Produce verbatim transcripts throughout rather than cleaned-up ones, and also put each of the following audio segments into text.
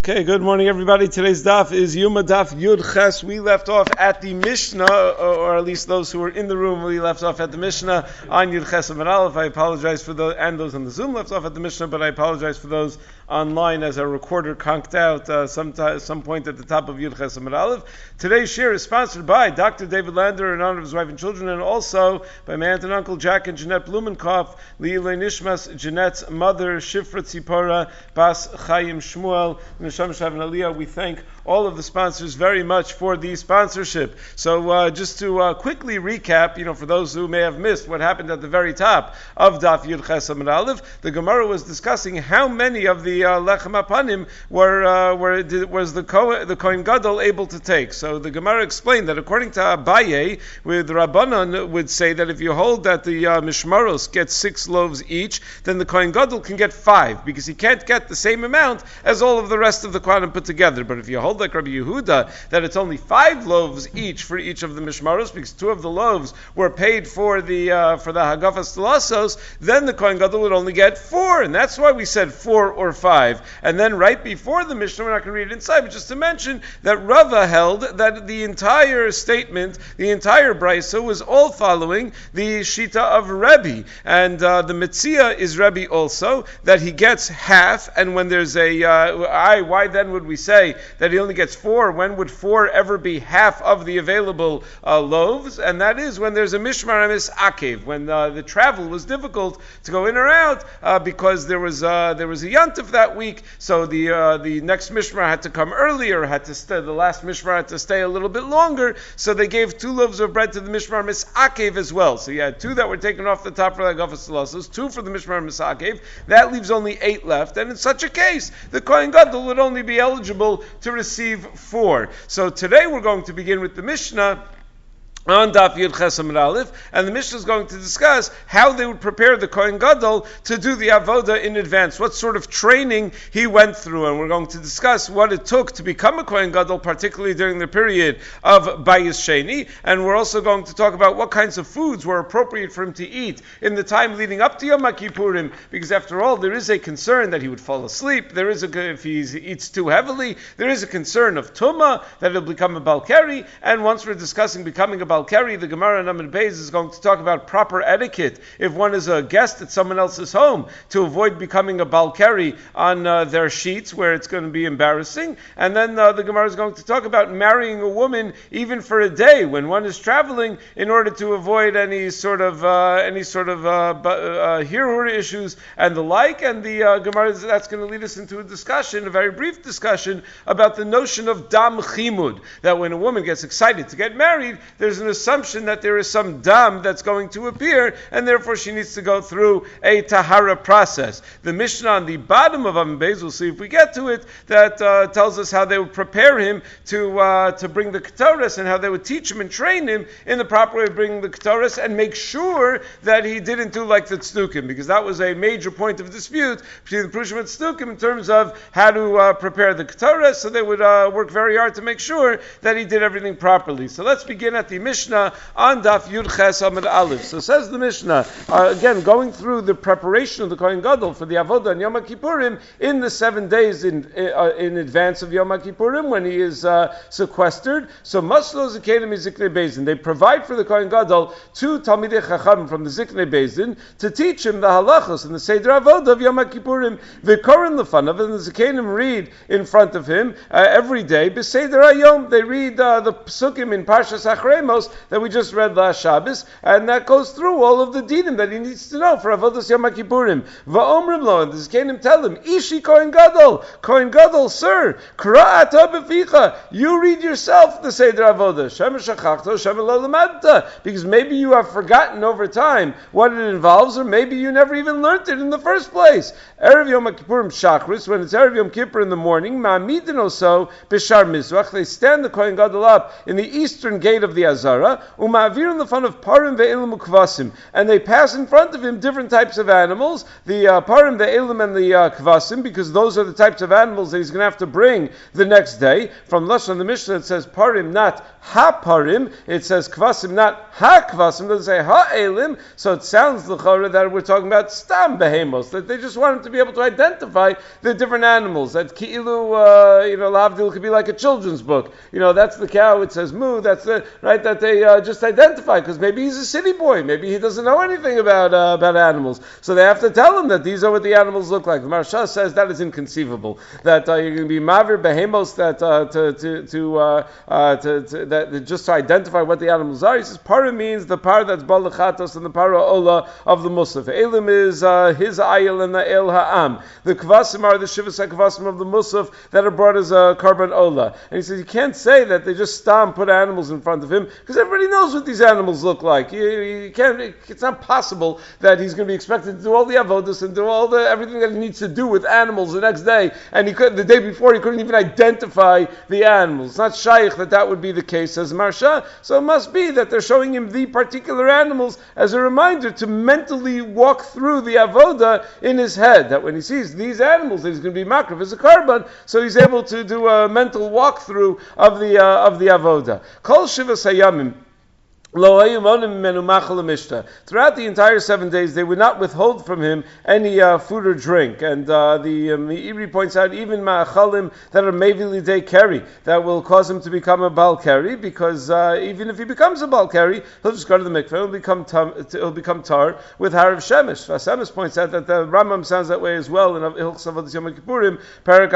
Okay, good morning everybody. Today's daf is Yuma Daf Yud Ches. We left off at the Mishnah, or at least those who were in the room, we left off at the Mishnah on Yud Ches Amud Aleph. I apologize for those, and those on the Zoom left off at the Mishnah, but I apologize for those online as our recorder conked out uh, some, t- some point at the top of Yud Ches Amud Aleph. Today's shir is sponsored by Doctor David Lander in honor of his wife and children, and also by my aunt and uncle Jack and Jeanette Blumenkoff, Leilei Nishmas, Jeanette's mother, Shifra Tzipora, Bas Chaim Shmuel, Neshama Shav and Aliyah. We thank all of the sponsors very much for the sponsorship. So uh, just to uh, quickly recap, you know, for those who may have missed what happened at the very top of Daf Yud Ches Amud Aleph, the Gemara was discussing how many of the uh, Lechem Apanim were, uh, were did, was the Kohen, the Kohen Gadol able to take. So the Gemara explained that according to Abaye, with Rabbanan would say that if you hold that the uh, Mishmaros get six loaves each, then the Kohen Gadol can get five, because he can't get the same amount as all of the rest of the Kohanim put together. But if you hold like Rabbi Yehuda, that it's only five loaves each for each of the Mishmaros, because two of the loaves were paid for the uh, for the Hagafas Telasos, then the Kohen Gadol would only get four, and that's why we said four or five. And then right before the Mishnah, we're not going to read it inside, but just to mention that Rava held that the entire statement, the entire Brisa, was all following the Shita of Rebbe, and uh, the Metzia is Rebbe also, that he gets half, and when there's a, uh, I, why then would we say that he only gets four? When would four ever be half of the available uh, loaves? And that is when there's a Mishmar Amis Akev, when uh, the travel was difficult to go in or out uh, because there was uh, there was a Yantif that week, so the uh, the next Mishmar had to come earlier, had to stay, the last Mishmar had to stay a little bit longer, so they gave two loaves of bread to the Mishmar Amis Akev as well. So you had two that were taken off the top for the Hagafas Telasos, two for the Mishmar Amis Akev. That leaves only eight left, and in such a case, the Kohen Gadol would only be eligible to receive four. So today we're going to begin with the Mishnah on Daf Yud Ches Amud Aleph, and the Mishnah is going to discuss how they would prepare the Kohen Gadol to do the Avodah in advance, what sort of training he went through, and we're going to discuss what it took to become a Kohen Gadol, particularly during the period of Bayis Sheni, and we're also going to talk about what kinds of foods were appropriate for him to eat in the time leading up to Yom Kippurim, because after all, there is a concern that he would fall asleep, there is a, if he eats too heavily, there is a concern of Tumah, that he'll become a Balkari, and once we're discussing becoming a Balkari, the Gemara in Amud Beis is going to talk about proper etiquette if one is a guest at someone else's home, to avoid becoming a Balkari on uh, their sheets where it's going to be embarrassing. And then uh, the Gemara is going to talk about marrying a woman even for a day when one is traveling, in order to avoid any sort of uh, any sort of uh, uh, hirur issues and the like. And the uh, Gemara is, that's going to lead us into a discussion, a very brief discussion, about the notion of dam chimud, that when a woman gets excited to get married, there's an assumption that there is some dam that's going to appear, and therefore she needs to go through a tahara process. The Mishnah on the bottom of Amud Beis, we'll see if we get to it, that uh, tells us how they would prepare him to uh, to bring the Ketores, and how they would teach him and train him in the proper way of bringing the Ketores, and make sure that he didn't do like the Tzdukim, because that was a major point of dispute between the Prushim and Tzdukim in terms of how to uh, prepare the Ketores, so they would uh, work very hard to make sure that he did everything properly. So let's begin at the Mishnah on Daf Yud Ches Amud Aleph. So says the Mishnah, uh, again going through the preparation of the Kohen Gadol for the Avodah on Yom Kippurim in the seven days in uh, in advance of Yom Kippurim when he is uh, sequestered. So Maslo Zikenim is Ziknei Beis Din. They provide for the Kohen Gadol two Talmidei Chacham from the Ziknei Beis Din to teach him the halachos and the Seder Avodah of Yom Kippurim. V'korin lefanav, and the Zikenim read in front of him uh, every day. B'Seder Hayom, they read uh, the Psukim in Parshas Achremos that we just read last Shabbos, and that goes through all of the dinim that he needs to know for Avodas Yom Kippurim. Va'omrim lo, and the Zikenim tell him, Ishi Kohen Gadol, Kohen Gadol, sir, Kra ata b'ficha, you read yourself the Seder Avodah, Shema shachachto, Shema lo lamadta, because maybe you have forgotten over time what it involves, or maybe you never even learned it in the first place. Erev Yom Kippurim Shachris, when it's Erev Yom Kippur in the morning, Ma'amidin oso b'shar mizrach, they stand the Kohen Gadol up in the eastern gate of the Azor, Zara, Uma'avir in the fun of Parim ve'elim ukvasim, and they pass in front of him different types of animals, the uh, Parim ve'elim and the uh, kvasim, because those are the types of animals that he's going to have to bring the next day. From Lashon the Mishnah, it says Parim, not ha-parim. It says kvasim, not ha-kvasim. It doesn't say ha-elim. So it sounds l'chara that we're talking about stam behemos, that they just want him to be able to identify the different animals. That ki'ilu, uh, you know, lavdil could be like a children's book. You know, that's the cow. It says moo. That's the right that they uh, just identify, because maybe he's a city boy. Maybe he doesn't know anything about uh, about animals. So they have to tell him that these are what the animals look like. The Maharsha says that is inconceivable. That uh, you're going to be mavir behemos, that uh, to to to, uh, uh, to, to that just to identify what the animals are. He says para means the par that's balachatos and the para ola of the musaf. Elim is uh, his ayil and the el ha'am. The kvasim are the shivas kvasim of the musaf that are brought as a carbon ola. And he says you can't say that they just stamp put animals in front of him, because everybody knows what these animals look like. You, you can't. It's not possible that he's going to be expected to do all the avodas and do all the everything that he needs to do with animals the next day, and he could the day before he couldn't even identify the animals. It's not shaykh that that would be the case, says Maharsha. So it must be that they're showing him the particular animals as a reminder to mentally walk through the avoda in his head. That when he sees these animals, that he's going to be makrav as a carbon, so he's able to do a mental walkthrough of the uh, of the avoda. Kol shivas hayamim. Throughout the entire seven days, they would not withhold from him any uh, food or drink. And uh, the um, the Ibri points out even ma'achalim that are maybe they carry, that will cause him to become a bal keri, because uh, even if he becomes a bal keri, he'll just go to the mikveh, he'll become tam, he'll become tar with harav shemesh. Vasemis points out that the Rambam sounds that way as well in Hilchos Avodas Yom Kippurim, Perak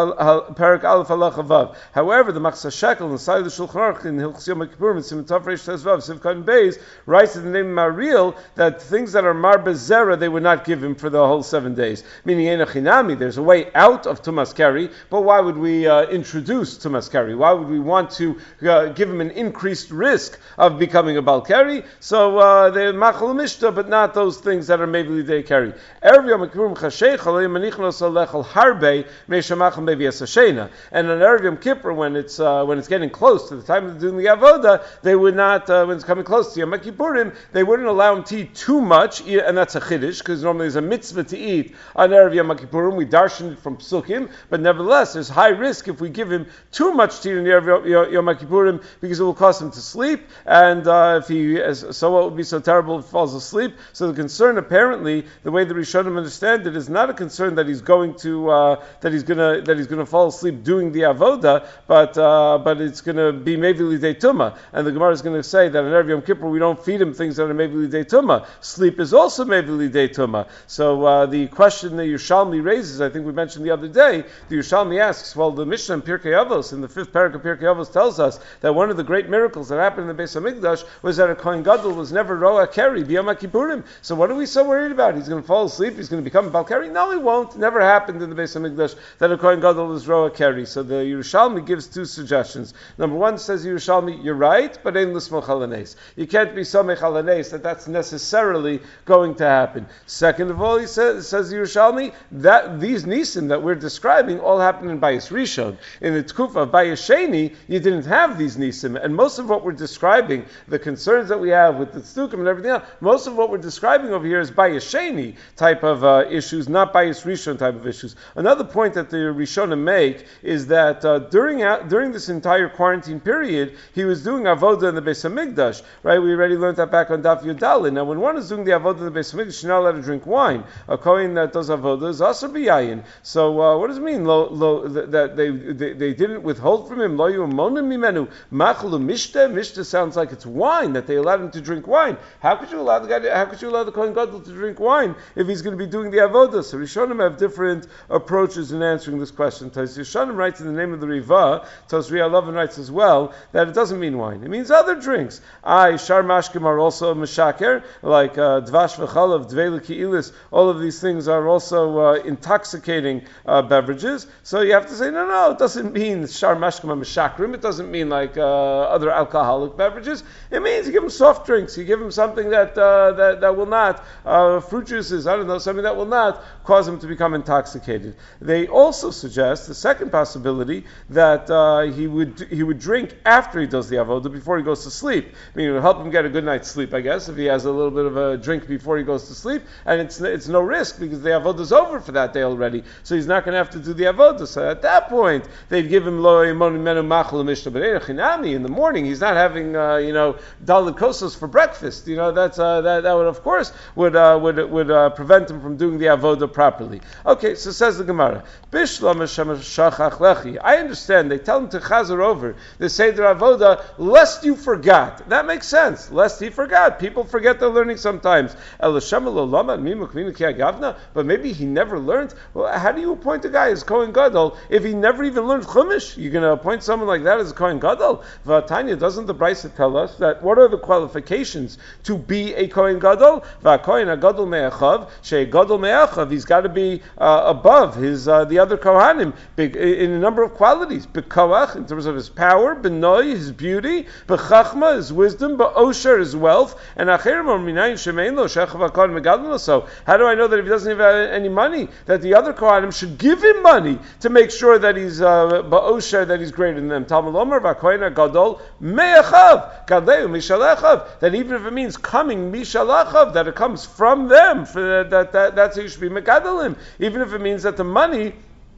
Aleph Halach Vav. However, the Machzah Shekel inside the Shulchan Aruch in Hilchos Yom Kippurim, Siman Tov Reish Tes Vav, Beis, writes in the name of Maril that things that are mar bezera they would not give him for the whole seven days. Meaning enochinami, there's a way out of tumas keri, but why would we uh, introduce tumas keri? Why would we want to uh, give him an increased risk of becoming a bal keri? So uh, they machal mishta, but not those things that are maybe they carry. Erev Yom Kippurim chasheich alei manichnos alechal harbe meishamachal mevi esashena. And on Erev Yom Kippur, when it's uh, when it's getting close to the time of doing the avoda, they would not uh, when it's coming close to Yom Kippurim, they wouldn't allow him to eat too much, and that's a chiddush, because normally there's a mitzvah to eat on Erev Yom Kippurim. We darshan it from Psukim, but nevertheless, there's high risk if we give him too much to eat on Erev Yom Kippurim, because it will cause him to sleep, and uh, if he, so what would be so terrible if he falls asleep? So the concern, apparently, the way the Rishonim understand it, is not a concern that he's going to, uh, that he's gonna, that he's gonna fall asleep doing the avoda, but, uh, but it's gonna be maybe lidei tumah, and the Gemara is going to say that on Erev Yom Kippur we don't feed him things that are maybe lidei tumah. Sleep is also maybe lidei tumah. So uh, the question the Yerushalmi raises, I think we mentioned the other day, the Yerushalmi asks, well, the Mishnah in Pirkei Avos, in the fifth parak of Pirkei Avos, tells us that one of the great miracles that happened in the Beis Hamikdash was that a Kohen Gadol was never roa keri b'yom Kippurim. So what are we so worried about? He's going to fall asleep, he's going to become a bal keri? No, he won't. It never happened in the Beis Hamikdash that a Kohen Gadol was roa keri. So the Yerushalmi gives two suggestions. Number one, says Yerushalmi, you're right, but ein l'smoch al hanes. You can't be samech al hanes that that's necessarily going to happen. Second of all, he says, says Yerushalmi, that these nisim that we're describing all happened in Bayis Rishon. In the Tkufa of Bayis Sheni, you didn't have these nisim, and most of what we're describing, the concerns that we have with the tzdukim and everything else, most of what we're describing over here is Bayis Sheni type of uh, issues, not Bayis Rishon type of issues. Another point that the Rishonim make is that uh, during uh, during this entire quarantine period, he was doing avoda in the Beis Hamikdash. Right, we already learned that back on Daf Yudalin. Now, when one is doing the avodah in the Beis Hamikdash, you're not allowed to drink wine. A kohen that does avodah is also biyayin. So, uh, what does it mean? Lo, lo, that they, they they didn't withhold from him? Lo yumonim mimenu machlu mishte. Mishte sounds like it's wine that they allowed him to drink wine. How could you allow the guy? To, how could you allow the kohen gadol to drink wine if he's going to be doing the avodah? So, Rishonim have different approaches in answering this question. Tos Rishonim writes in the name of the Riva. Tos Rialavin writes as well that it doesn't mean wine. It means other drinks. I shar mashkim are also meshaker, like uh, dvash v'chalav, dvei l'ki'ilis. All of these things are also uh, intoxicating uh, beverages. So you have to say, no, no, it doesn't mean shar mashkim are meshakrim. It doesn't mean like uh, other alcoholic beverages. It means you give them soft drinks. You give them something that uh, that, that will not, uh, fruit juices, I don't know, something that will not cause them to become intoxicated. They also suggest the second possibility that uh, he would he would drink after he does the avodah, before he goes to sleep. I mean, it would help him get a good night's sleep, I guess, if he has a little bit of a drink before he goes to sleep, and it's it's no risk because the avoda's over for that day already, so he's not going to have to do the avodah. So at that point, they'd give him lo yimonu menu machal mishnah b'reira chinami in the morning. He's not having uh, you know daled kosos for breakfast. You know that's uh, that that would of course would uh, would would uh, prevent him from doing the avodah properly. Okay, so says the Gemara, Bishlam Hashem shachach lechi. I understand. They tell him to chazer over the seder avodah lest you forgot. That makes sense. Lest he forgot. People forget their learning sometimes. But maybe he never learned. Well, how do you appoint a guy as Kohen Gadol if he never even learned Chumash? You're going to appoint someone like that as a Kohen Gadol? V'atanya, doesn't the Brisa tell us that what are the qualifications to be a Kohen Gadol? V'akohen Gadol me'achav, she'e Gadol me'achav. He's got to be uh, above his uh, the other Kohanim in a number of qualities. B'koach, in terms of his power, b'noi, his beauty, b'chachma, his wisdom, b'osher, his wealth, and acherim or minayin shemein lo shechav hakohen megadol. So how do I know that if he doesn't have any money, that the other Kohanim should give him money to make sure that he's uh, ba'osher, that he's greater than them? Talmud Omer v'akohen gadol me'achav gadleu mishalechav. That even if it means coming mishalachav, that it comes from them, for that, that that's how you should be megadolim. Even if it means that the money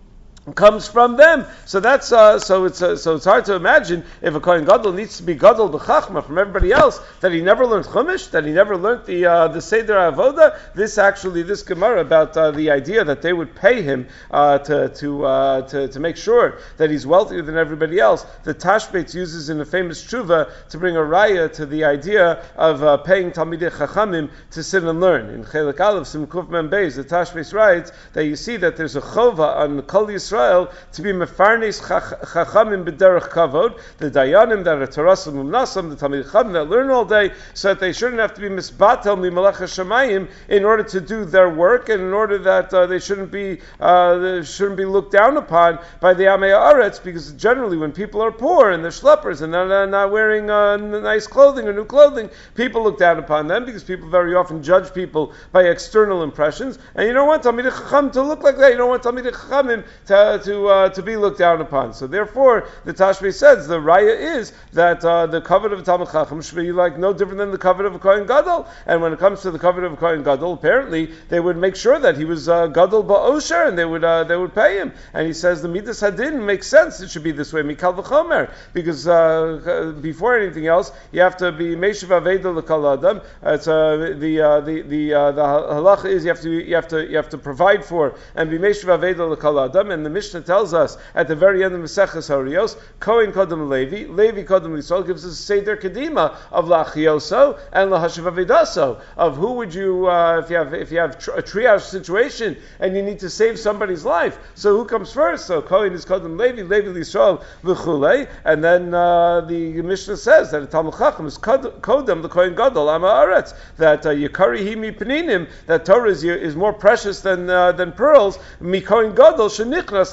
comes from them, so that's uh, so it's uh, so it's hard to imagine if a Kohen Gadol needs to be Gadol b'chachma from everybody else that he never learned Chumash, that he never learned the uh, the Seder Avoda. This actually, this Gemara about uh, the idea that they would pay him uh, to to, uh, to to make sure that he's wealthier than everybody else. The Tashbetz uses in a famous tshuva to bring a raya to the idea of uh, paying Talmidei Chachamim to sit and learn. In Chelek Aleph Simkuf Mem Beis, the Tashbetz writes that you see that there's a chova on Kol Yisrael to be mefarnes chachamim b'derech kavod, the dayanim that are tarasim umnasam, the talmid chacham that learn all day, so that they shouldn't have to be misbatel mimalach hashamayim in order to do their work, and in order that uh, they shouldn't be uh, they shouldn't be looked down upon by the Amei Haaretz, because generally when people are poor and they're schleppers and they're not, not wearing uh, nice clothing or new clothing, people look down upon them because people very often judge people by external impressions, and you don't want talmid chacham to look like that. You don't want talmid chachamim to to uh, to be looked down upon. So therefore, the Tashbei says the raya is that uh, the covet of a Talmid Chacham should be like no different than the covet of a Kohen Gadol. And when it comes to the covet of a Kohen Gadol, apparently they would make sure that he was uh, Gadol ba'osher, and they would uh, they would pay him. And he says the Midas Hadin makes sense. It should be this way, Mikal v'chomer, because uh, before anything else, you have to be Meishav Aveda l'Kal Adam. It's uh, the uh, the the uh, the halacha is you have to you have to you have to provide for and be Meishav Aveda l'Kal Adam. And the Mishnah tells us at the very end of Maseches Harios, Kohen Kodem Levi, Levi Kodem Yisrael, gives us a Seder Kedima of Lachioso and Lahashav Avidaso, of who would you, uh, if you have if you have tr- a triage situation and you need to save somebody's life, so who comes first? So Kohen is Kodem Levi, Levi Yisrael V'chulei, and then uh, the Mishnah says that a Talmid Chacham is Kodem, the Kohen Gadol, Am Haaretz, that uh, Yikari Himi Peninim, that Torah is, is more precious than uh, than pearls, Mi Kohen Gadol Shenichnas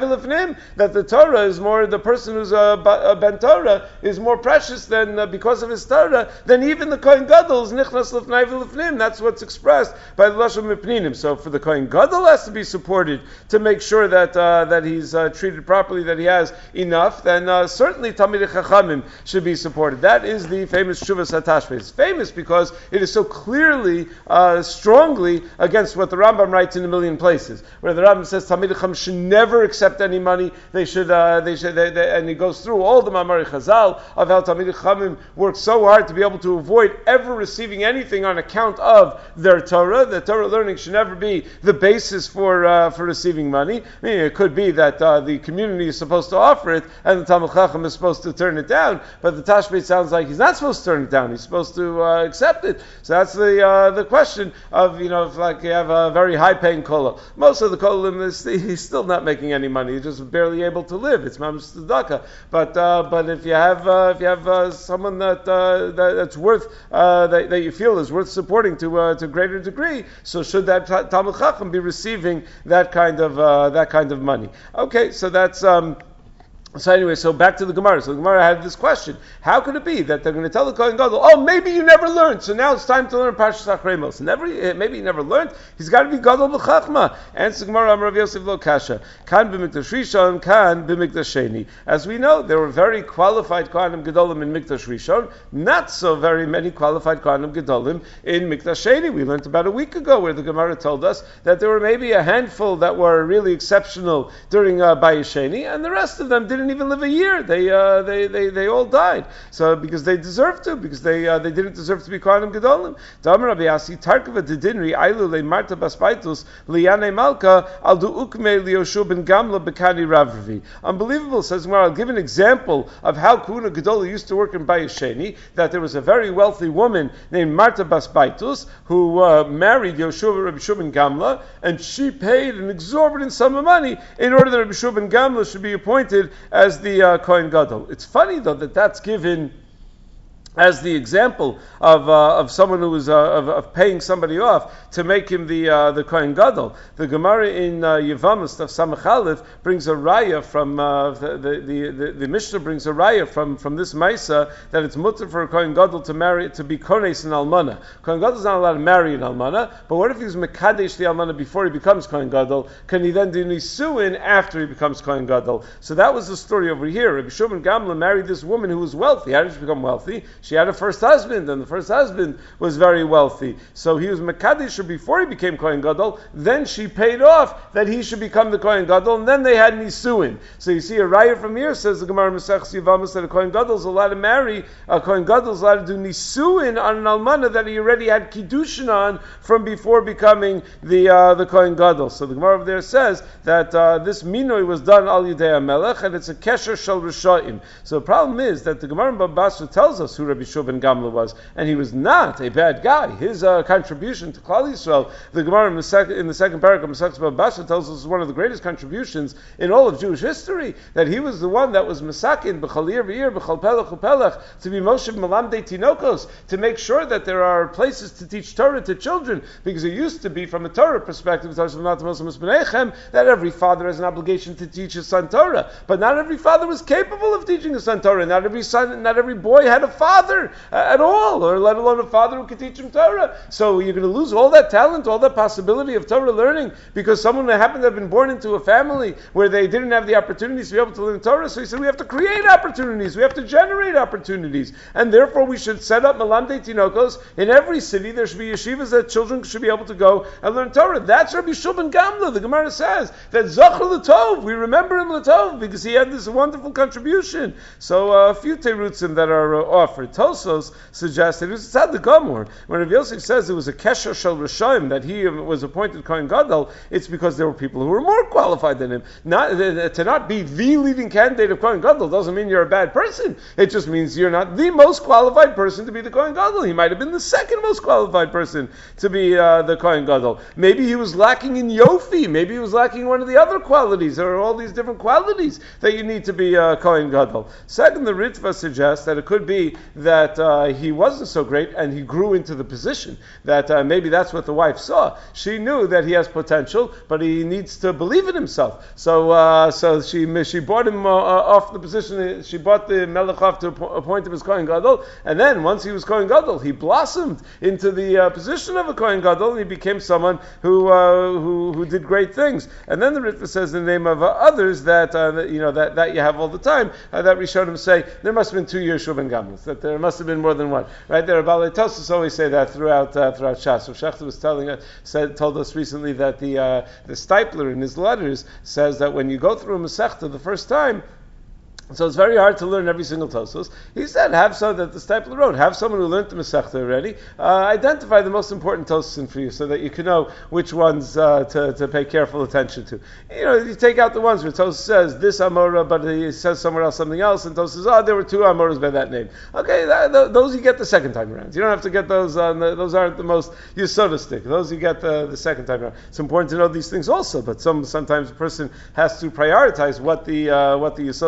that the Torah is more, the person who's a, a ben Torah is more precious than, uh, because of his Torah, than even the Kohen Gadol is nichnas l'fnai v'l'fnim. That's what's expressed by the Lashon Mipninim. So for the Kohen Gadol has to be supported to make sure that uh, that he's uh, treated properly, that he has enough, then uh, certainly Talmidei Chachamim should be supported. That is the famous Shuvas HaTashbei. It's famous because it is so clearly, uh, strongly against what the Rambam writes in a million places, where the Rambam says Talmidei Chachamim should never accept any money. They should, uh, they should, they, they, and he goes through all the Mamari Chazal of how Talmidei Chachamim work so hard to be able to avoid ever receiving anything on account of their Torah. The Torah learning should never be the basis for uh, for receiving money. I mean, it could be that uh, the community is supposed to offer it, and the Talmid Chacham is supposed to turn it down. But the Tashbei sounds like he's not supposed to turn it down. He's supposed to uh, accept it. So that's the uh, the question of, you know, if like you have a very high paying kollel. Most of the kollelim is he's still not making any money. He's just barely able to live. It's mamish tzedakah. But uh, but if you have uh, if you have uh, someone that, uh, that that's worth uh, that, that you feel is worth supporting to uh, to a greater degree, so should that Talmid Chacham be receiving that kind of uh, that kind of money? Okay, so that's. Um, So anyway, so back to the Gemara. So the Gemara had this question: how could it be that they're going to tell the Kohen Gadol, "Oh, maybe you never learned, so now it's time to learn Parshas Achrei Never, maybe he never learned. He's got to be Gadol b'Chachma." Answer the Gemara: Amar Rav Yosef lo kasha. Kan b'Mikdash Rishon, kan b'Mikdash Sheni. As we know, there were very qualified Kohanim Gedolim in Mikdash Rishon, not so very many qualified Kohanim Gedolim in Mikdash Sheni. We learned about a week ago where the Gemara told us that there were maybe a handful that were really exceptional during uh, Bayis Sheni, and the rest of them didn't even live a year. They uh, they, they they all died. So because they deserved to, because they uh, they didn't deserve to be Kohanim Gedolim. Damar Rabbi Yasi Tarkava Dedinri Ailu Le Marta Baspaitus Liyane Malka Aldu Ukme Lioshu Ben Gamla Bekani Ravravi. Unbelievable, says Gemara. I'll give an example of how Kuna Gedolah used to work in Bayis Sheni. That there was a very wealthy woman named Marta Baspaitus who uh, married Yoshua Rabbi Shua ben Gamla, and she paid an exorbitant sum of money in order that Rabbi Shua ben Gamla should be appointed as the uh, Kohen Gadol. It's funny though that that's given as the example of uh, of someone who was uh, of, of paying somebody off to make him the uh, the Kohen Gadol. The Gemara in uh, Yevamos of Samach Aleph brings a raya from uh, the, the, the, the the Mishnah brings a raya from from this Maisa that it's mutter for a Kohen Gadol to marry to be kones in Almana. Kohen Gadol is not allowed to marry an Almana, but what if he's mekadesh the Almana before he becomes Kohen Gadol? Can he then do nisuin after he becomes Kohen Gadol? So that was the story over here. Rabbi Shua ben Gamla married this woman who was wealthy. How did she become wealthy? She had a first husband, and the first husband was very wealthy. So he was Mekadesh before he became Kohen Gadol. Then she paid off that he should become the Kohen Gadol, and then they had Nisuin. So you see a raya from here, says the Gemara Masechus Yevamos, that a Kohen Gadol is allowed to marry, a Kohen Gadol is allowed to do Nisuin on an Almana that he already had Kiddushin on from before becoming the uh, the Kohen Gadol. So the Gemara over there says that uh, this Minoi was done Al Yidei HaMelech, and it's a Kesher Shel Rishayim. So the problem is that the Gemara in Baba Basra tells us who Rabbi Shua ben Gamla was, and he was not a bad guy. His uh, contribution to Klal Yisrael, the Gemara in the second in the second paragraph of Masechus Baba Basra tells us is one of the greatest contributions in all of Jewish history. That he was the one that was Masakin b'chal yir v'yir b'chal pelech u'pelech to be Moshe Malamdei Tinokos, to make sure that there are places to teach Torah to children, because it used to be from a Torah perspective that every father has an obligation to teach his son Torah, but not every father was capable of teaching his son Torah. Not every son, not every boy had a father uh, at all, or let alone a father who could teach him Torah. So you're going to lose all that talent, all that possibility of Torah learning because someone that happened to have been born into a family where they didn't have the opportunities to be able to learn Torah. So he said we have to create opportunities, we have to generate opportunities, and therefore we should set up Malamdei Tinokos in every city. There should be yeshivas that children should be able to go and learn Torah. That's Rabbi Shua ben Gamla. The Gemara says that Zachar L'Tov, we remember him L'Tov because he had this wonderful contribution. So uh, a few terutzim that are uh, offered. Tosos suggested it was Tzad Gomor. When Rav Yosef says it was a Kesher Shel Rishayim that he was appointed Kohen Gadol, it's because there were people who were more qualified than him. Not uh, to not be the leading candidate of Kohen Gadol doesn't mean you're a bad person. It just means you're not the most qualified person to be the Kohen Gadol. He might have been the second most qualified person to be uh, the Kohen Gadol. Maybe he was lacking in Yofi. Maybe he was lacking one of the other qualities. There are all these different qualities that you need to be uh, Kohen Gadol. Second, the Ritva suggests that it could be that uh, he wasn't so great and he grew into the position. That uh, maybe that's what the wife saw. She knew that he has potential, but he needs to believe in himself. So, uh, so she she bought him uh, off the position. She bought the Melech off to appoint him as Kohen Gadol, and then once he was Kohen Gadol, he blossomed into the uh, position of a Kohen Gadol, and he became someone who uh, who who did great things. And then the Ritva says in the name of uh, others that, uh, that you know that, that you have all the time uh, that Rishonim say there must have been two Yeshua ben Gamlas, that there must have been more than one. Right there, Balei Tosfos always say that throughout uh, throughout Shas. So Shechter was telling us, said told us recently that the uh, the Stipler in his letters says that when you go through a Masechta the first time, so it's very hard to learn every single Tosfos. He said, have so that the Stipler wrote, have someone who learned the Masechta already, uh, identify the most important Tosfos for you so that you can know which ones uh, to, to pay careful attention to. You know, you take out the ones where Tosfos says this Amora, but he says somewhere else something else, and Tosfos says, oh, there were two Amoras by that name. Okay, that, th- those you get the second time around. You don't have to get those, uh, those aren't the most Yesodistic. Those you get the, the second time around. It's important to know these things also, but some sometimes a person has to prioritize what the uh, what the Yesodos are.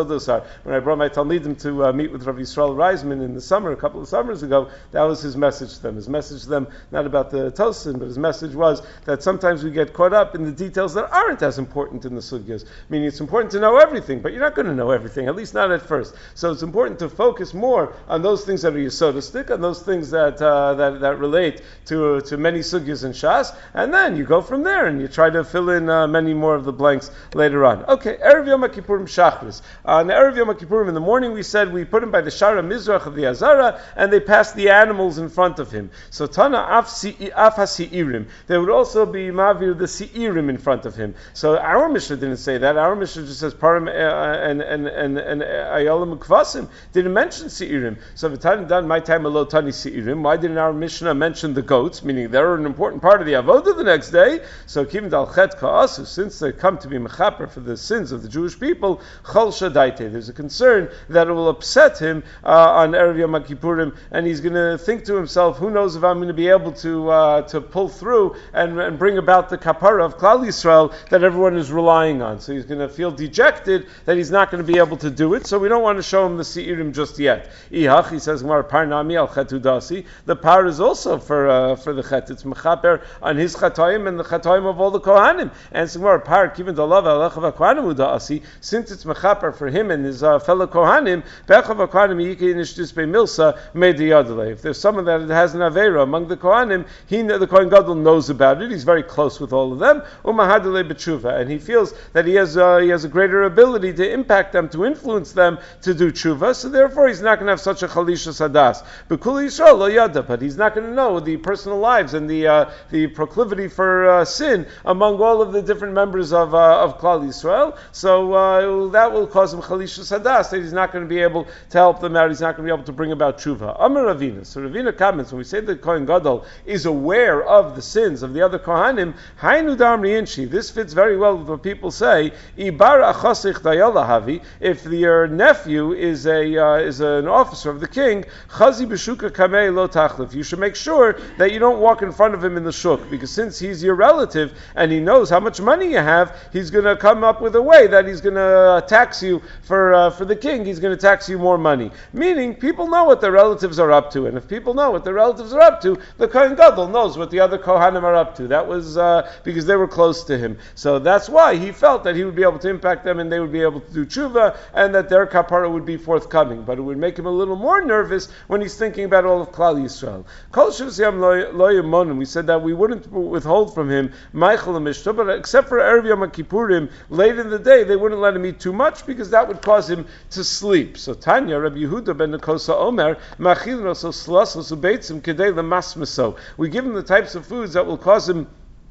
when I brought my Talmidim to uh, meet with Rav Yisrael Reisman in the summer, a couple of summers ago, that was his message to them. His message to them, not about the Tosin, but his message was that sometimes we get caught up in the details that aren't as important in the sugyas. Meaning it's important to know everything, but you're not going to know everything, at least not at first. So it's important to focus more on those things that are yesodistic, on those things that uh, that, that relate to to many sugyas and shas, and then you go from there and you try to fill in uh, many more of the blanks later on. Okay, Erev Yom HaKippurim Shachris. On Erev Yom HaKippurim in the morning, we said we put him by the Shara Mizrach of the Azara, and they passed the animals in front of him. So Tana Af HaSi'irim. There would also be Mavir the Si'irim in front of him. So our Mishnah didn't say that. Our Mishnah just says Parim and and and and Ayolim Kvasim. Didn't mention Si'irim. So V'Tani Dan my time Elo Tani Si'irim. Why didn't our Mishnah mention the goats? Meaning they're an important part of the Avodah the next day. So Kim Dal Chet Ka'asu, since they come to be mechaper for the sins of the Jewish people, Chol Shadaite. There's a concern that it will upset him uh, on Erev Yom Kippurim, and he's going to think to himself, who knows if I'm going to be able to uh, to pull through and, and bring about the kapara of Klal Yisrael that everyone is relying on. So he's going to feel dejected that he's not going to be able to do it, so we don't want to show him the Seirim just yet. Ihach, he says, Par Nami al Chetu Dasi. The par is also for uh, for the Chet. It's mechaper on his Chatoim and the Chatoim of all the Kohanim. And so more par given the love Alechav Kohanim Udasi, since it's mechaper for him and his uh, fellow Kohanim, Bechav Kohanim Yiki Nishtis Be Milsa made the Yadale. If there's someone that has an Avera among the Kohanim, he the Kohen Gadol knows about it. He's very close with all of them. Umahadale B'tshuva, and he feels that he has uh, he has a greater ability to impact them, to influence them to do tshuva. So therefore, he's not going to have such a chalisha sadas. But Kul Yisrael lo yada, but he's not going to know the personal lives and the uh, the proclivity for uh, sin among all of the different members of uh, of Klal Yisrael. So uh, that will cause him chalisha sadas, that he's not going to be able to help them out. He's not going to be able to bring about tshuva. Amar Ravina. So Ravina comments, when we say that Kohen Gadol is aware of the sins of the other Kohanim, Hainu Damri Inshi. This fits very well with what people say. Ibar achasich dayalahavi. If your nephew is a uh, is an officer of the king, chazi b'shuka kamei lo tachlif. You should make sure that you don't walk in front of him in the shuk, because since he's your relative and he knows how much money you have, he's going to come up with a way that he's going to tax you for uh, for the king. He's going to tax you more money. Meaning, people know what their relatives are up to, and if people know what their relatives are up to, the Kohen Gadol knows what the other Kohanim are up to. That was uh, because they were close to him. So that's why he felt that he would be able to impact them, and they would be able to do tshuva, and that their kapara would be forthcoming. But it would make him a little more nervous when he's thinking about all of Klal Yisrael. Kol shivsiyam lo yamonim. We said that we wouldn't withhold from him Meichel and Mishta, but except for Erev Yom Kippurim, late in the day, they wouldn't let him eat too much because that would cause him to sleep. So Tanya, Rabbi Yehuda ben Nekosa Omer, Machil Roso Slasos Ubeitzim Kedei Lemasmeso. We give him the types of foods that will cause him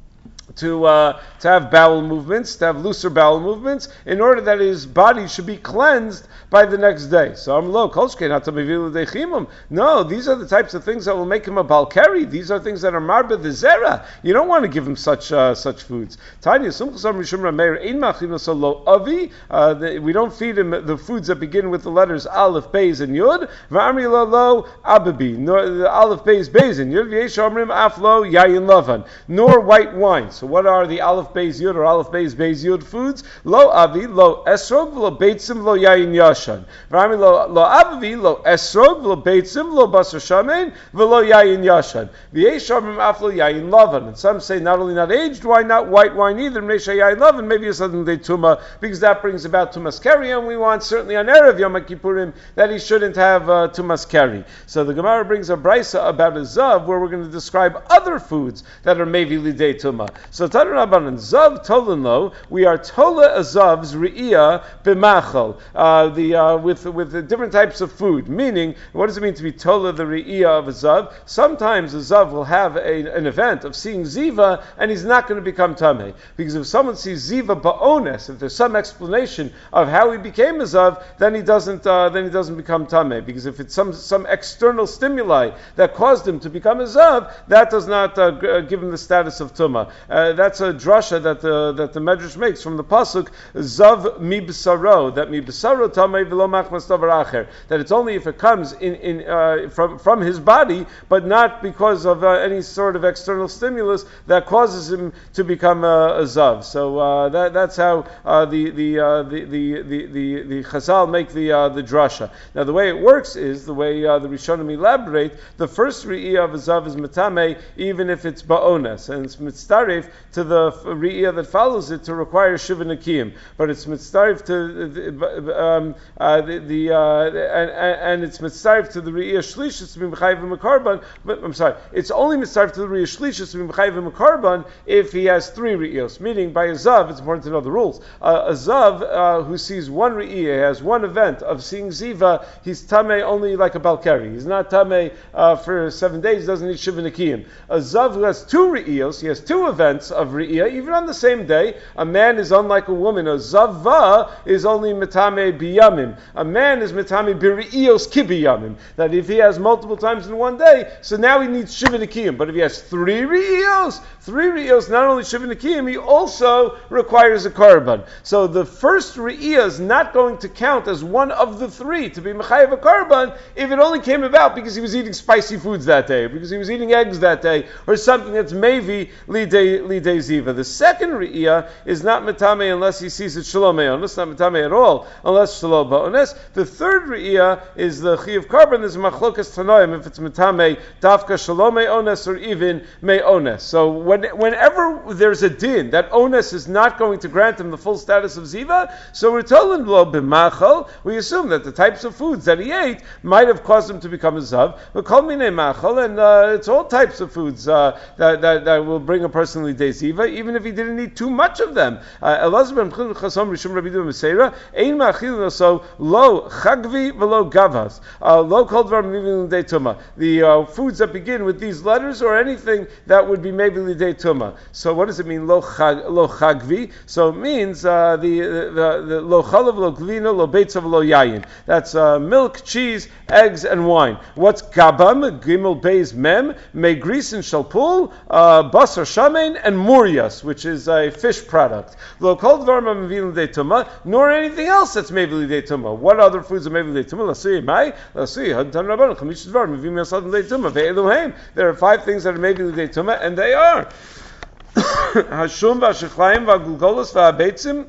to uh, to have bowel movements, to have looser bowel movements, in order that his body should be cleansed by the next day. So I'm low. No, these are the types of things that will make him a balkari. These are things that are marba the zera. You don't want to give him such uh, such foods. Uh, we don't feed him the foods that begin with the letters aleph, beis, and yud. The aleph, beis, beis, and yud. Nor white wine. So what are the aleph, beis, yud, or aleph, beis, beis, yud foods? Lo avi, lo esrog, lo beitzim, lo yayin yashan. V'ami lo lo avi, lo esrog, lo beitzim, lo basar shamein, v'lo yayin yashan. V'yesh shamim aflo yayin lavan. And some say not only not aged wine, not white wine either. Mesha yayin lavan. Maybe it's something they tuma, because that brings about tumas keri, and we want certainly on erev Yom Kippurim that he shouldn't have uh, tumas keri. So the Gemara brings a brisa about a zav where we're going to describe other foods that are maybe lidei tuma. So Tanu Rabbanan Zav Tolan Lo, we are Tola Azav's Re'iyah B'machal, uh, the uh, with with the different types of food. Meaning, what does it mean to be Tola the Re'iyah of a Zav? Sometimes a Zav will have a, an event of seeing Ziva, and he's not going to become Tameh. Because if someone sees Ziva Ba'ones, if there's some explanation of how he became a Zav, then he doesn't uh, then he doesn't become Tameh. Because if it's some some external stimuli that caused him to become a Zav, that does not uh, g- give him the status of Tumah. Uh, that's a drasha that the that the Medrash makes from the pasuk zav mibsaro, that mibsaro tamei v'lo machmas davar acher, that it's only if it comes in in uh, from from his body, but not because of uh, any sort of external stimulus that causes him to become a, a zav. So uh, that that's how uh, the the, uh, the the the the the Chazal make the uh, the drasha. Now the way it works is the way uh, the Rishonim elaborate. The first re'iyah of a zav is metame, even if it's ba'ones, and it's mitzaref to the re'iyah that follows it to require shiva nakiyim. But it's mitzaref to um, uh, the, the uh, and, and it's mitzaref to the re'iyah shlishis to be mechayiv v'mekarban. But I'm sorry, it's only mitzaref to the re'iyah shlishis to be mechayiv v'mekarban if he has three re'iyos. Meaning by a zav, it's important to know the rules. Uh, a zav uh, who sees one re'iyah, has one event of seeing ziva, he's tamei only like a balkari. He's not tamei uh, for seven days. He doesn't need shiva nakiyim. A zav who has two re'iyos, he has two events of re'iyah, even on the same day. A man is unlike a woman. A zavva is only metame biyamim. A man is metame b're'iyos kibiyamim. That if he has multiple times in one day, so now he needs shiva nakiyim. But if he has three re'iyos, three re'iyos, not only shiva nakiyim, he also requires a karban. So the first re'iyah is not going to count as one of the three to be mechayev a karban if it only came about because he was eating spicy foods that day, or because he was eating eggs that day, or something that's maybe lidei lidei ziva. The second re'iyah is not metame unless he sees it shalom me'ones, not metame at all unless shalom ba'ones. The third re'iyah is the chi of karban. There's machlokas tanoim if it's metame dafka shalom me'ones or even me'ones. So when, whenever there's a din that ones is not going to grant him the full status of ziva, so we're told in lo b'machal, we assume that the types of foods that he ate might have caused him to become a zav. But kol minei machal, and uh, it's all types of foods uh, that, that that will bring a person lidei ziva, even if he didn't eat too much of them. Elazar ben Chasom Rishum Rabbi Yehuda Meseira ein ma'achilin so lo chagvi v'lo gavas lo kol dvar mivin lidei tuma. The uh, foods that begin with these letters or anything that would be maybe lidei tuma. So what does it mean lo chag, lo chagvi? So it means uh, the the the lo chalav lo glina lo beitzav lo yayin. That's uh, milk, cheese, eggs, and wine. What's gabam? Gimel beis mem megris and shalpul uh, basar shamein and murias, which is a fish product. Lo kol dvar mivin lidei tuma, nor anything else that's maybe lidei tuma. What other foods are maybe lidei tuma? Let's see, mai. Let's see. Hadan rabban chamish dvar mivin yasad lidei tuma ve'eluhem. There are five things that are maybe lidei tuma, and they are hashum v'ashichlaim v'agulgolos v'abeitzim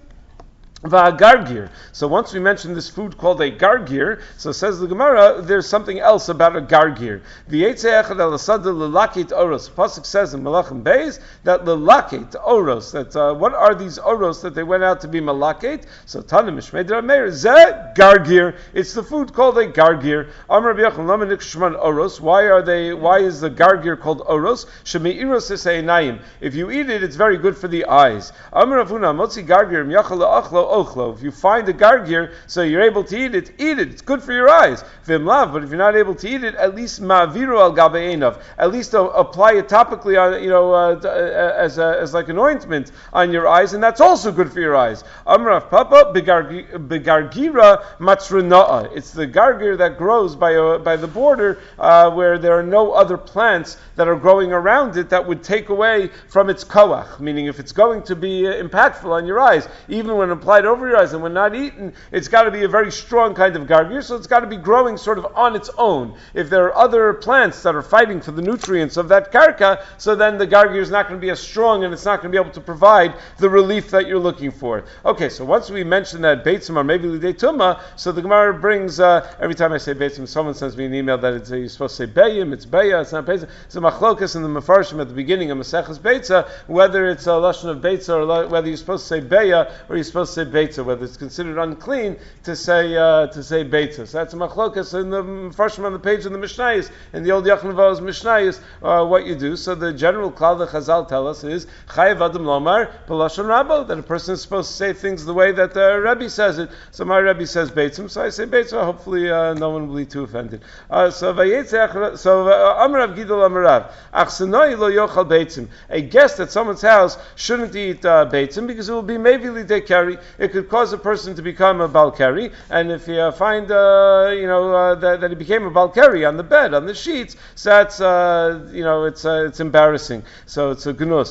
v'agargir. So once we mentioned this food called a gargir, so says the Gemara, there's something else about a gargir. The Eitzei al Asad l'lakit oros. Pasuk says in Melachim Beis that l'lakit oros. That uh, what are these oros that they went out to be malakit? So Tanim Mishmei Drameir zeh gargir. It's the food called a gargir. Amar Rabbi Yochanan lama nikshman oros. Why are they? Why is the gargir called oros? Shemeiros is einayim. If you eat it, it's very good for the eyes. Amar Ravuna motzi gargir miyachal la'achlo ochlo. If you find a gargir, so you're able to eat it, eat it. It's good for your eyes. Vimlav, but if you're not able to eat it, at least ma'viru al gabe'enav. At least uh, apply it topically on, you know, uh, as a, as like an ointment on your eyes, and that's also good for your eyes. Amrav Papa begargira matzruna'a. It's the gargir that grows by a, by the border uh, where there are no other plants that are growing around it that would take away from its koach. Meaning, if it's going to be uh, impactful on your eyes, even when applied over your eyes and when not eaten, it's got to be a very strong kind of gargir, so it's got to be growing sort of on its own. If there are other plants that are fighting for the nutrients of that karka, so then the gargir is not going to be as strong and it's not going to be able to provide the relief that you're looking for. Okay, so once we mentioned that beitzim are maybe lidei tuma, so the Gemara brings, uh, every time I say beitzim, someone sends me an email that it's, uh, you're supposed to say beyim, it's beya, it's not beitzim. It's a machlokas in the mefarshim at the beginning of Maseches Beitza, whether it's a lashon of beitza or lo- whether you're supposed to say beya or you're supposed to say beitza, whether it's considered unclean to say uh, to say beitza. So that's a machlokas in the mefarshim on the page in the Mishnayos, in the old Yachon Vos Mishnayos, uh, what you do. So the general klal the Chazal tell us is chayav adam lomar b'lashon rabbo, that a person is supposed to say things the way that the Rebbe says it. So my Rebbe says beitzim, so I say beitzim. Hopefully uh, no one will be too offended. Uh, so vayetzeh, so amarav gidol amarav achsenoi lo yochal beitzim. A guest at someone's house shouldn't eat uh, beitzim because it will be maybe lidei kari. it could cause a person to become a balkari. And if you uh, find, uh, you know, uh, that, that he became a balkari on the bed, on the sheets, so that's, uh, you know, it's uh, it's embarrassing. So it's a gnus.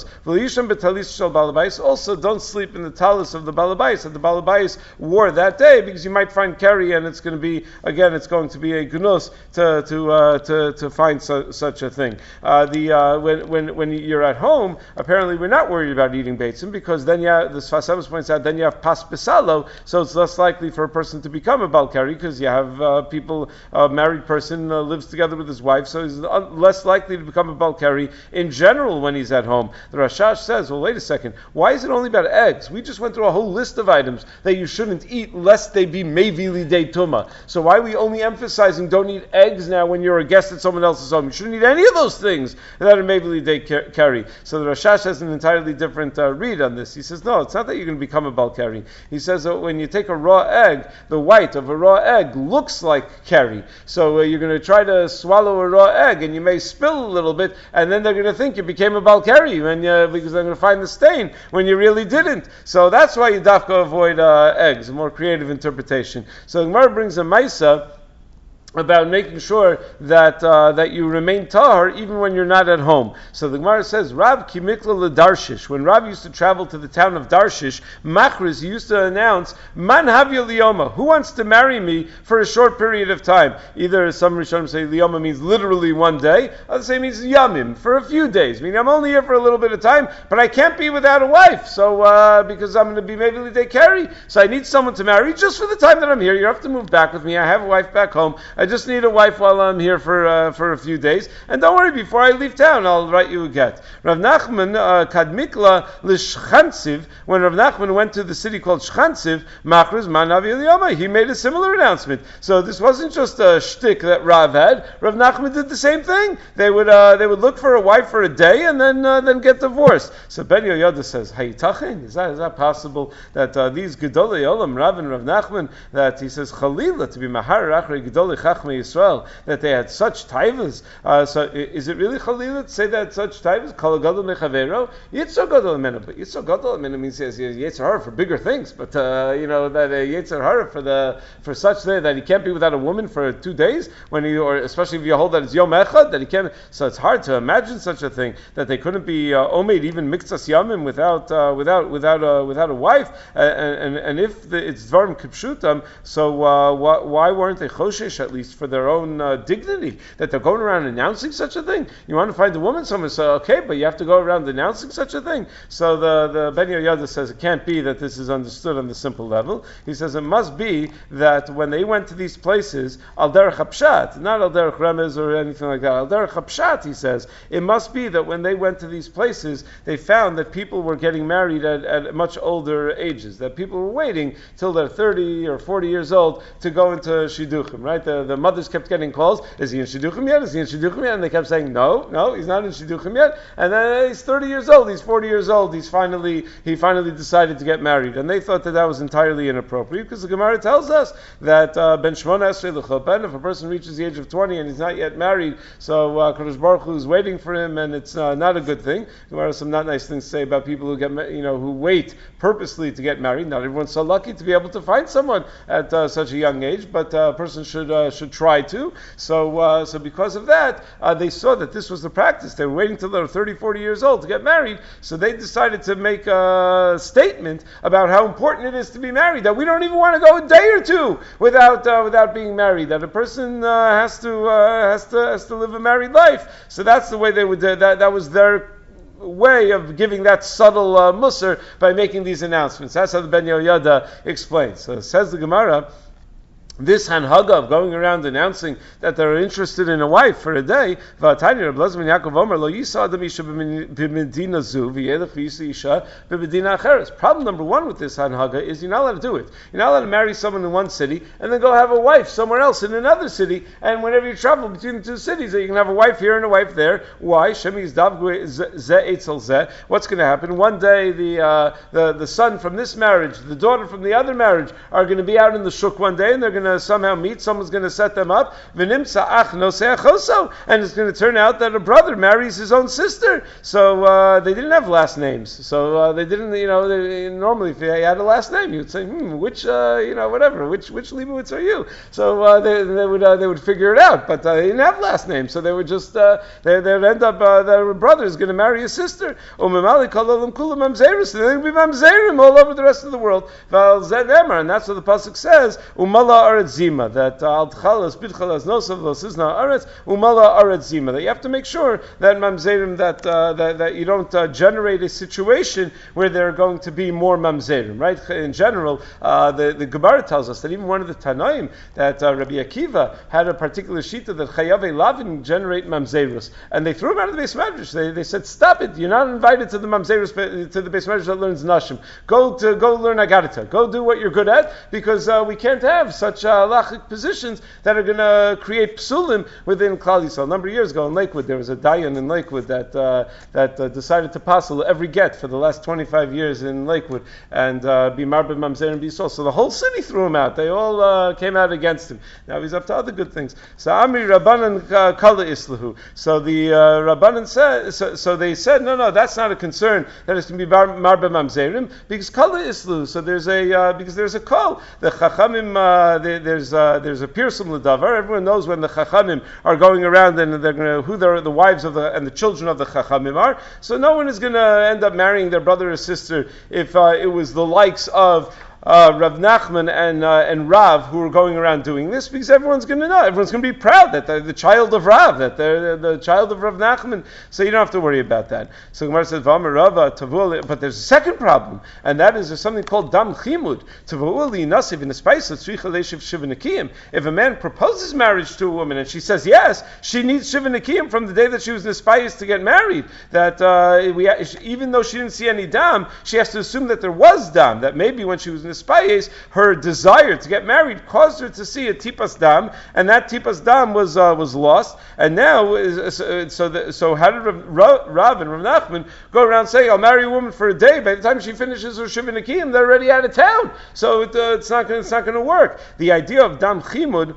Also, don't sleep in the talus of the balabais that the balabais wore that day, because you might find keri, and it's going to be, again, it's going to be a gnus to to uh, to to find su- such a thing. Uh, the uh, when when when you're at home, apparently we're not worried about eating beitzim, because then you have, the Sfas Emes points out, then you have pas besalo, so it's less likely for a person to become a balkari, because you have uh, people, a married person uh, lives together with his wife, so he's less likely to become a balkari in general when he's at home. The Rashash says, well, wait a second, why is it only about eggs? We just went through a whole list of items that you shouldn't eat lest they be mevili de tuma. So why are we only emphasizing don't eat eggs now when you're a guest at someone else's home? You shouldn't eat any of those things that are mevili de keri. So the Rashash has an entirely different uh, read on this. He says, no, it's not that you're going to become a balkari. He says that when you take a raw egg, the white of a raw egg looks like keri. So uh, you're going to try to swallow a raw egg, and you may spill a little bit, and then they're going to think you became a balkari, when you, because they're going to find the stain when you really didn't. So that's why you dafka avoid uh, eggs, a more creative interpretation. So the Gemara brings a maisa about making sure that uh, that you remain tahar even when you're not at home. So the Gemara says, Rav kimikla ledarshish. When Rav used to travel to the town of Darshish, Machriz, he used to announce, Man havya liyoma, who wants to marry me for a short period of time? Either some Rishonim say liyoma means literally one day, others say it means yamim, for a few days. Meaning I'm only here for a little bit of time, but I can't be without a wife, so uh, because I'm going to be maybe lidei keri, so I need someone to marry just for the time that I'm here. You have to move back with me. I have a wife back home. I just need a wife while I'm here for uh, for a few days. And don't worry, before I leave town, I'll write you a get. Rav Nachman, uh, Kadmikla l'Shchansiv, when Rav Nachman went to the city called Shchansiv, Machriz Man Avi Eliyama, he made a similar announcement. So this wasn't just a shtick that Rav had. Rav Nachman did the same thing. They would uh, they would look for a wife for a day and then uh, then get divorced. So Ben Yoyada says, Hayitachin, is that is that possible that uh, these Gedolei Olam, Rav and Rav Nachman, that he says Chalila to be Mahar Achrei Gedolei Chachmei Yisrael, that they had such taivas. Uh, so is it really Chalila to say that such taivas? Kol Gadol Mechavero? Yitzhak Gadol Mena, but Yitzhak Gadol Mena means he has Yetzer Hara for bigger things. But uh, you know that uh, Yetzer Hara for the for such thing that he can't be without a woman for two days when he, or especially if you hold that it's Yom Echad, that he can't. So it's hard to imagine such a thing, that they couldn't be uh, omeid even miktsas yamim without uh, without without a without a wife. Uh, and, and and if the, it's dvarim kipshutam, so uh, why, why weren't they choshesh at least for their own uh, dignity, that they're going around announcing such a thing? You want to find a woman, someone says, okay, but you have to go around announcing such a thing. So the, the Ben Yoyada says it can't be that this is understood on the simple level. He says it must be that when they went to these places, al derech hapshat, not al derech remez or anything like that, al derech hapshat, he says, it must be that when they went to these places, they found that people were getting married at, at much older ages, that people were waiting till they're thirty or forty years old to go into shidduchim, right? The, the mothers kept getting calls, is he in shidduchim yet? Is he in shidduchim yet? And they kept saying, no, no, he's not in shidduchim yet. And then he's thirty years old, he's forty years old, he's finally, he finally decided to get married. And they thought that that was entirely inappropriate, because the Gemara tells us that uh, ben shmona esrei l'chopen, if a person reaches the age of twenty and he's not yet married, so uh, Kadosh Baruch Hu is waiting for him, and it's uh, not a good thing. There are some not nice things to say about people who get, you know, who wait purposely to get married. Not everyone's so lucky to be able to find someone at uh, such a young age, but uh, a person should uh, should try to. So uh, so because of that, uh, they saw that this was the practice. They were waiting till they were thirty, forty years old to get married, so they decided to make a statement about how important it is to be married, that we don't even want to go a day or two without uh, without being married, that a person uh, has to uh, has to has to live a married life. So that's the way they would. Uh, that that was their way of giving that subtle uh, musar by making these announcements. That's how the Ben Yoyada explains. So says the Gemara, this hanhaga of going around announcing that they're interested in a wife for a day, problem number one with this hanhaga is you're not allowed to do it. You're not allowed to marry someone in one city and then go have a wife somewhere else in another city, and whenever you travel between the two cities, you can have a wife here and a wife there. Why? What's going to happen? One day the, uh, the the son from this marriage, the daughter from the other marriage are going to be out in the shuk one day, and they're going to somehow meet, someone's going to set them up, v'nimtza ach nosei achoso, and it's going to turn out that a brother marries his own sister. So uh, they didn't have last names. So uh, they didn't, you know, they, normally if you had a last name, you would say, hmm, which, uh, you know, whatever, which which Leibowitz are you? So uh, they, they would uh, they would figure it out, but uh, they didn't have last names, so they would just uh, they they would end up uh, their brother is going to marry a sister. Umemali kololam kulam mamzerus, and they're going to be mamzerim all over the rest of the world. Val zed emar, and that's what the pasuk says. Umala aretz zima, that al tchalas bitchalas nosav losizna aretz umala aretz zima. That you have to make sure that mamzerim that uh, that, that you don't uh, generate a situation where there are going to be more mamzerim. Right? In general, uh, the the Gemara tells us that even one of the Tanaim, that uh, Rabbi Akiva had a particular shita that chayavei lavin generate mamzerus, and they threw him out of the Beis Medrash. They they said, "Stop it! You're not invited to the mamzerus to the Beis Medrash that learns nashim. Go to go learn agarita. Go do what you're good at, because uh, we can't have such uh, halachic positions that are going to create psulim within Klal Yisrael." A number of years ago in Lakewood, there was a dayan in Lakewood that uh, that uh, decided to passel every get for the last twenty-five years in Lakewood and uh, be marbe mamzerim b'Yisrael. So the whole city threw him out. They all uh, came out against him. Now he's up to other good things. So Amri Rabbanan Kala Islahu. So the uh, Rabbanan said, so, so they said, no, no, that's not a concern that it's going to be marbe mamzerim, because Kala Islahu. So there's a uh, because there's a call. The Chachamim uh, there, there's uh, there's a pirsum l'davar. Everyone knows when the Chachamim are going around and they're going to who they're, the wives of the and the children of the Chachamim are. So no one is going to end up marrying their brother or sister if uh, it was the likes of Uh, Rav Nachman and uh, and Rav who are going around doing this, because everyone's going to know, everyone's going to be proud that they're the child of Rav, that they're the child of Rav Nachman. So you don't have to worry about that. So Gemara says, "V'amar Rava tavul," but there's a second problem, and that is there's something called dam chimud. Tavul nasiv in the spice of tzricha leishiv shivanakiyim. If a man proposes marriage to a woman and she says yes, she needs shivanakiyim from the day that she was nispayis to get married. That uh, we even though she didn't see any dam, she has to assume that there was dam. That maybe when she was nispayis, her desire to get married caused her to see a tipas dam, and that tipas dam was uh, was lost. And now, uh, so the, so how did Rav, Rav and Rav Nachman go around saying, "I'll marry a woman for a day"? By the time she finishes her shiva nikiyim, they're already out of town. So it, uh, it's not gonna, it's not going to work. The idea of dam chimud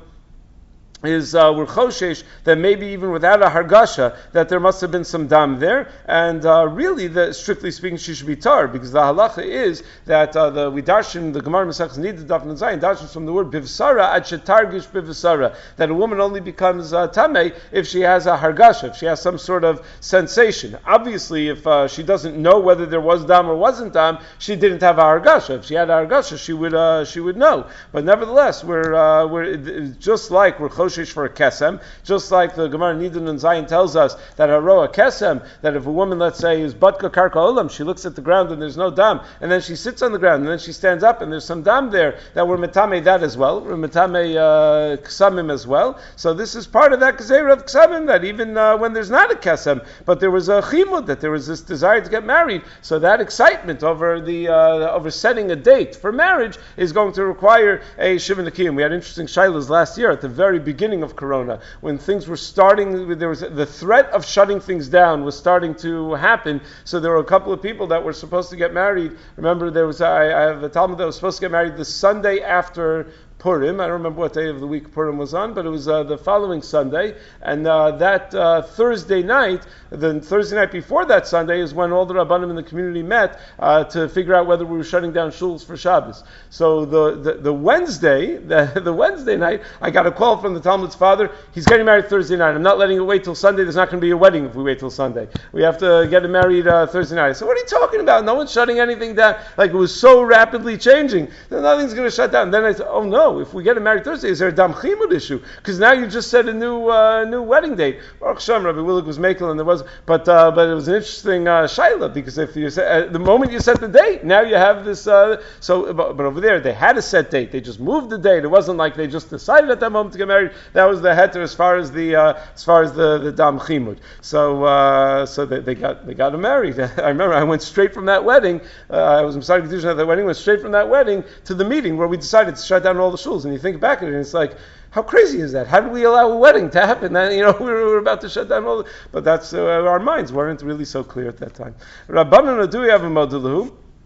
is uh, we're choshesh that maybe even without a hargasha that there must have been some dam there, and uh, really, the, strictly speaking, she should be tar, because the halacha is that uh, the we darshan the Gemara Masechus Nida Daf Nun Zayin darshan from the word bivsara ad shetargish bivsara, that a woman only becomes uh, tamei if she has a hargasha, if she has some sort of sensation. Obviously, if uh, she doesn't know whether there was dam or wasn't dam, she didn't have a hargasha. If she had a hargasha, she would uh, she would know. But nevertheless, we're uh, we're just like we're choshesh for a kesem, just like the Gemara Nida Nun Zayin tells us that a roa kesem, that if a woman, let's say, is batka karka olam, she looks at the ground and there's no dam, and then she sits on the ground, and then she stands up and there's some dam there, that we're metame that as well, we're metame uh, ksamim as well. So this is part of that gezerah of ksamim, that even uh, when there's not a kesem, but there was a chimud, that there was this desire to get married, so that excitement over the uh, over setting a date for marriage is going to require a shiva nikiyim. We had interesting shilas last year at the very beginning of Corona, when things were starting, there was the threat of shutting things down was starting to happen. So there were a couple of people that were supposed to get married. Remember, there was I, I have a Talmud that was supposed to get married the Sunday after Purim. I don't remember what day of the week Purim was on, but it was uh, the following Sunday. And uh, that uh, Thursday night, the Thursday night before that Sunday, is when all the Rabbanim in the community met uh, to figure out whether we were shutting down shuls for Shabbos. So the, the, the Wednesday, the, the Wednesday night, I got a call from the Talmud's father. He's getting married Thursday night. I'm not letting it wait till Sunday. There's not going to be a wedding if we wait till Sunday. We have to get him married uh, Thursday night. I said, what are you talking about? No one's shutting anything down. Like, it was so rapidly changing. Nothing's going to shut down. And then I said, oh no, if we get him married Thursday, is there a dam chimud issue? Because now you just set a new uh, new wedding date. Baruch Hashem, Rabbi Willig was making, and there was, but uh, but it was an interesting uh, shaila, because if you set, uh, the moment you set the date, now you have this. Uh, so, but, but over there they had a set date. They just moved the date. It wasn't like they just decided at that moment to get married. That was the heter as far as the uh, as far as the, the dam chimud. So uh, so they, they got they got him married. I remember I went straight from that wedding. Uh, I was Masari Kedushin at that wedding. Went straight from that wedding to the meeting where we decided to shut down all the shuls. And you think back at it, and it's like, how crazy is that? How did we allow a wedding to happen? Then, you know, we were, we were about to shut down all the, but that's, uh, our minds weren't really so clear at that time. Rabbanan adu yav modelahu.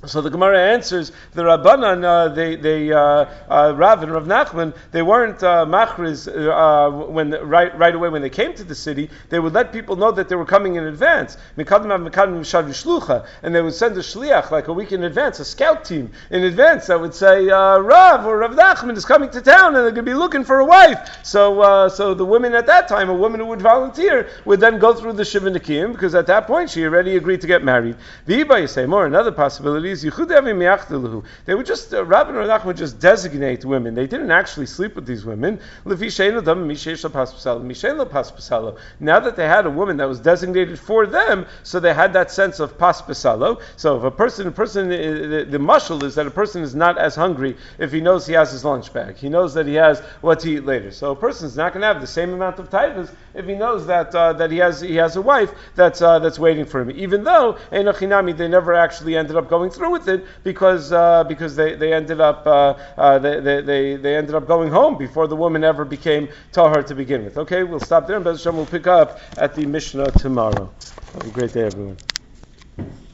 So the Gemara answers the Rabbanan, uh, they, they, uh, uh, Rav and Rav Nachman, they weren't uh, machriz uh, when right, right away when they came to the city. They would let people know that they were coming in advance, and they would send a shliach like a week in advance, a scout team in advance that would say uh, Rav or Rav Nachman is coming to town, and they're going to be looking for a wife. So, uh, so the women at that time, a woman who would volunteer, would then go through the Shiva Nikim because at that point she already agreed to get married. V'iba, you say more. Another possibility. They would just, uh, Rabbi and Rav Nachman would just designate women. They didn't actually sleep with these women. Now that they had a woman that was designated for them, so they had that sense of paspasalo. So if a person, a person, the, the mashal is that a person is not as hungry if he knows he has his lunch bag. He knows that he has what to eat later. So a person is not going to have the same amount of taivas if he knows that uh, that he has he has a wife that's uh, that's waiting for him. Even though Einachinami, they never actually ended up going through with it because uh, because they, they ended up uh, uh, they, they they ended up going home before the woman ever became tahar to begin with. Okay, we'll stop there and Bez Hashem will pick up at the Mishnah tomorrow. Have a great day, everyone.